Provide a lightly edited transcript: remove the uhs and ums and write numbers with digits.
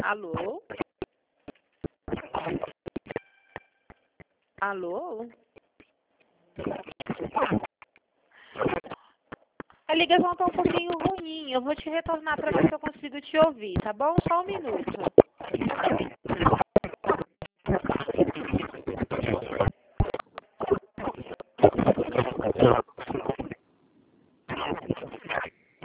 Alô? Alô? A ligação está um pouquinho ruim. Eu vou te retornar para ver se eu consigo te ouvir, tá bom? Só um minuto.